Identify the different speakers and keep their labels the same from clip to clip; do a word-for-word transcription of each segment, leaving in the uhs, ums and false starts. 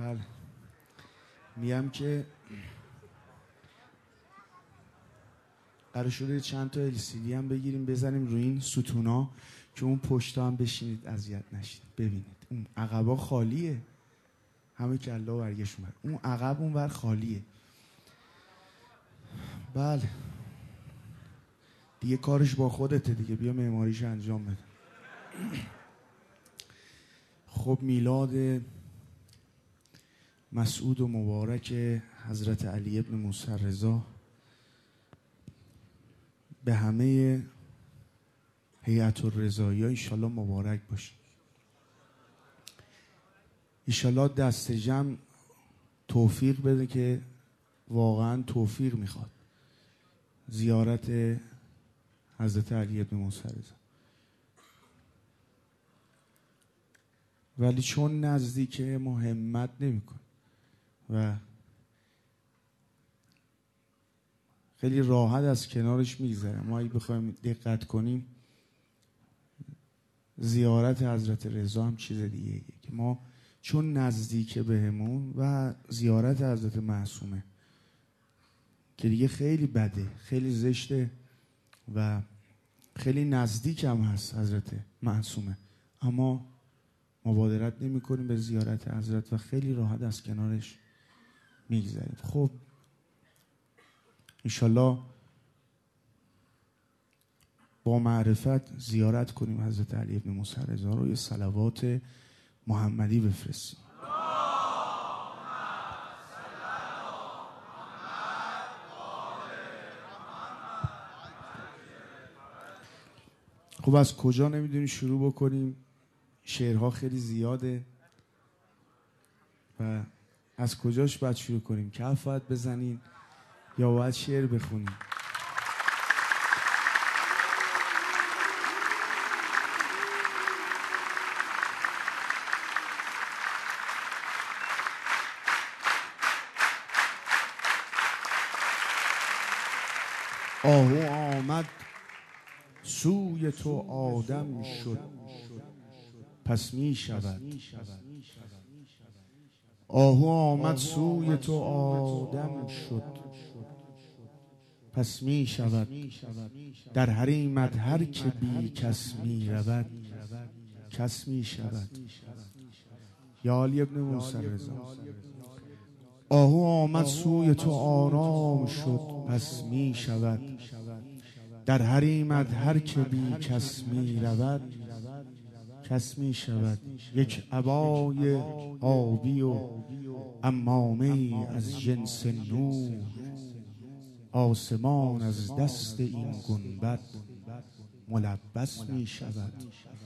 Speaker 1: بله میگم که قرار شده چند تا ال سی دی هم بگیریم بزنیم روی این ستونا که اون پشتا هم بشینید اذیت نشید. ببینید اون عقبا خالیه، همه کلا برگشت اومد، اون عقب اون ور خالیه. بله دیگه کارش با خودته دیگه، بیا معماریش انجام بده. خب میلاد مسعود و مبارک حضرت علی ابن موسی رضا به همه هیئت الرضایی‌ها انشالله مبارک باشه. انشالله دست جمع توفیق بده که واقعا توفیق میخواد زیارت حضرت علی ابن موسی رضا، ولی چون نزدیکه ما همت نمی‌کنیم و خیلی راحت از کنارش میگذریم. ما اگه بخوایم دقت کنیم زیارت حضرت رضا هم چیز دیگه که ما چون نزدیکه بهمون و زیارت حضرت معصومه که دیگه خیلی بده، خیلی زشته و خیلی نزدیک هم هست حضرت معصومه، اما مبادرت نمی کنیم به زیارت حضرت و خیلی راحت از کنارش میگذریم. خب انشالله با معرفت زیارت کنیم حضرت علی ابن موسی رضا رو، یه صلوات محمدی بفرستیم. خب از کجا نمیدونیم شروع بکنیم؟ شعرها خیلی زیاده و از کجاش باید شروع کنیم؟ کف باید بزنین یا باید شعر بخونیم؟ آهو آمد سوی تو آدم شد پس می شود. آهو آمد سوی تو آدم شد پس می شود. در حریمت هر که بی کس می رود کس می شود. یا علی ابن موسی رضا. آهو آمد سوی تو آرام شد پس می شود. در حریمت هر که بی کس می رود کس می شود. یک عبای آبی و عمامه از جنس نور، آسمان از دست این گنبد ملبس می شود.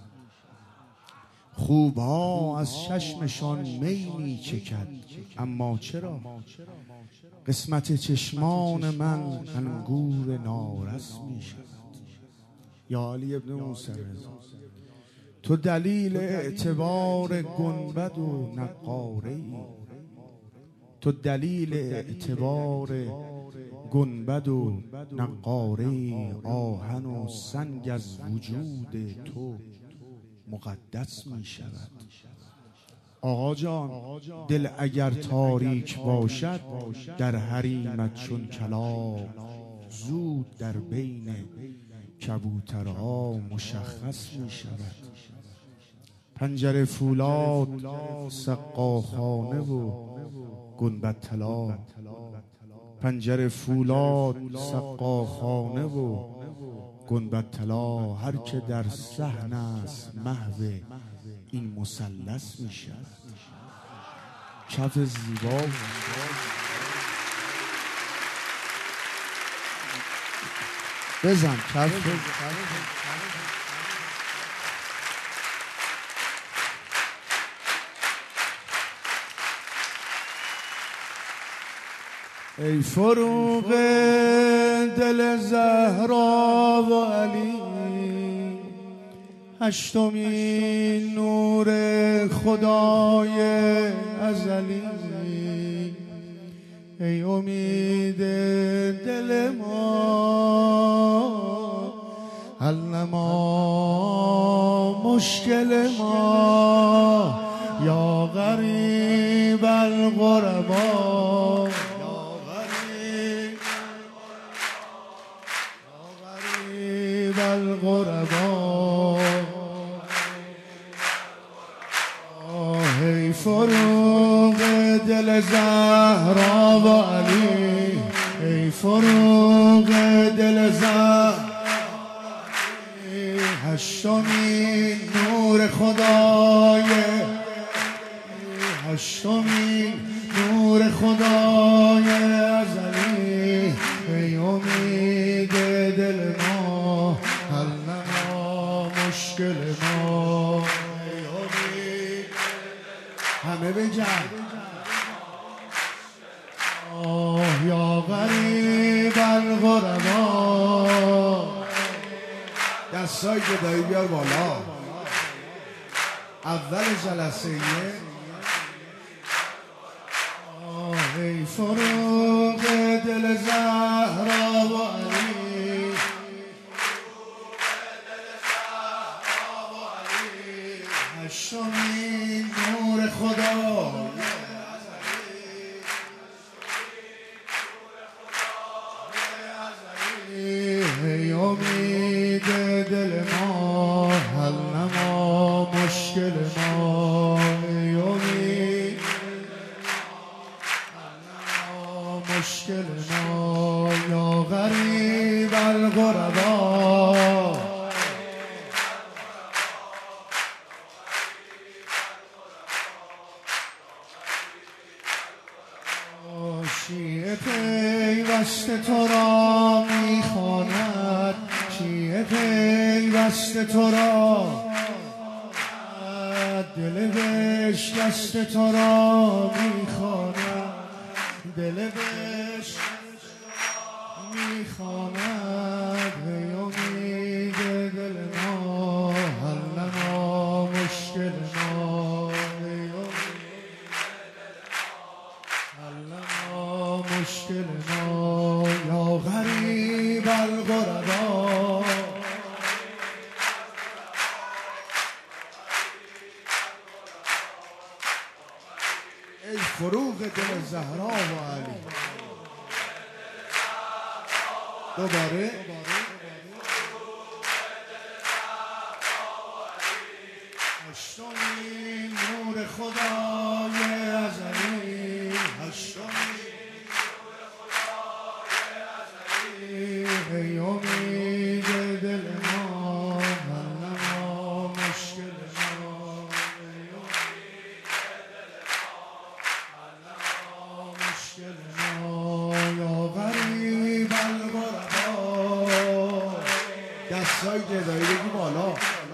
Speaker 1: خوبها از چشمشان می می چکد، اما چرا قسمت چشمان من انگور نارس می شود. یا علی ابن موسی رضا. تو دلیل اعتبار گنبد و نقاره ای، تو دلیل اعتبار گنبد و نقاره ای. آهن و سنگ از وجود تو مقدس می شود. آقا جان دل اگر تاریک باشد در حریمت چون کلاغ زود در بین کبوترها مشخص می شود. پنجره فولاد سقاخانه و گنبد طلا، پنجره فولاد سقاخانه و گنبد طلا. هر که در صحن است محو این مثلث می شود. کف زیبا بزن کف. ای فروغ دل زهرا و علی، هشتمین نور خدای ازلی. ای امید دل ما حل نما مشکل ما، یا غریب الغربا یا غریب یا غریب الغربا ای فروغ دل زهرا و علی ای فروغ دل زهرا هشتمین نور خدای هشتمین نور خدای ازلی ای امید دل ما حل نما مشکل ما ای امید همه بجن آه یا غریب الغربا دستای گدایی بیار بالا اول جلسه آه ای فروغ دل زهرا و علی هشتمین نور خدا ای امید دل ما حل نما مشکل ما ای امید حل نما مشکل ما یا غریب الغربا شیعه پیوسته تو را میخواند شیعه پیوسته تو را دل بشکسته تو را میخواند دل بشکسته میخواند ای امید دل ما حل نما مشکل ما ای مشکل ما یا غریب الغربا ای فروغ دل زهرا و علی دوباره هشتمین نور خدای ازلی هشتمین ای امید دل ما حل نما مشکل ما ای امید دل ما حل نما مشکل ما یا غریب الغربا دستای گدایی بگی بالا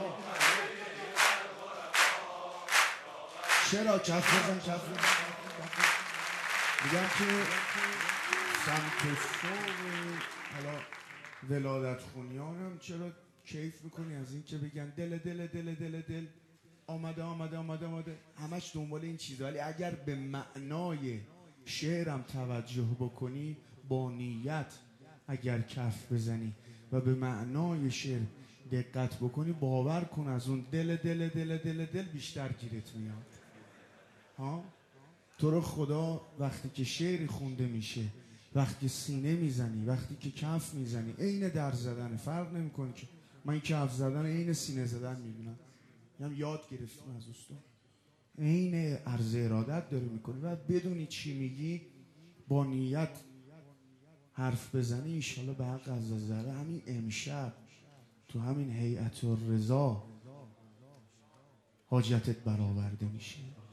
Speaker 1: چرا کف بزن کف بزن میگم که سمت صبح حالا ولادت خونیان هم چرا کیف میکنی از این که بگن دل دل دل دل دل آمده آمده آمده آمده همش دنبال این چیزا، ولی اگر به معنای شعرم توجه بکنی با نیت اگر کف بزنی و به معنای شعر دقت بکنی باور کن از اون دل دل دل دل دل بیشتر گیرت میاد. ها تو رو خدا وقتی که شعری خونده میشه، وقتی سینه میزنی، وقتی که کف میزنی، عین در زدن، فرق نمیکنه که من کف زدن عین سینه زدن میدونم، هم یاد گرفتیم از استاد، عین عرض ارادت داری میکنی و بدونی چی میگی، با نیت حرف بزنی انشالله به حق عزوجل همین امشب تو همین هیئت الرضا حاجتت برآورده میشه.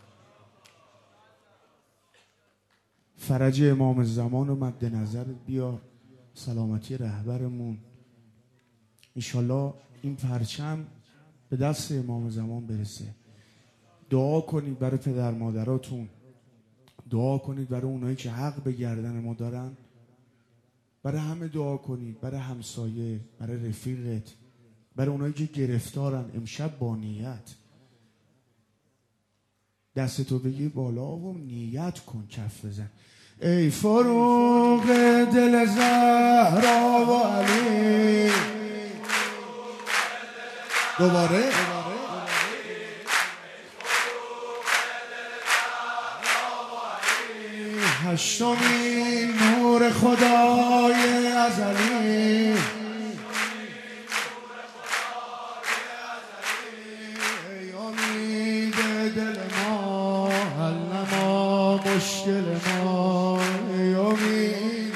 Speaker 1: فرج امام زمان رو مد نظرت بیار، سلامتی رهبرمون، انشالله این پرچم به دست امام زمان برسه. دعا کنید برای پدر مادراتون، دعا کنید برای اونایی که حق به گردن ما دارن، برای همه دعا کنید، برای همسایه، برای رفیقت، برای اونایی که گرفتارن. امشب با نیت دستتو بگیر بالا و نیت کن، کف بزن. ای فروغ دل زهرا و علی، دوباره هشتمین نور خدای ازلی ای امید دل ما حل نما مشکل ما ای امید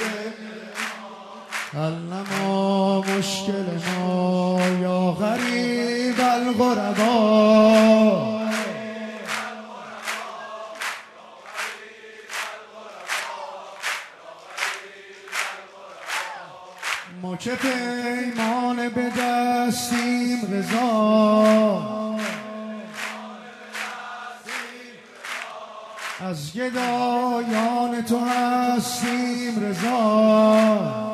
Speaker 1: حل نما مشکل ما یا غریب الغربا ما که پیمان به دستیم رضا از گدایان تو هستیم رضا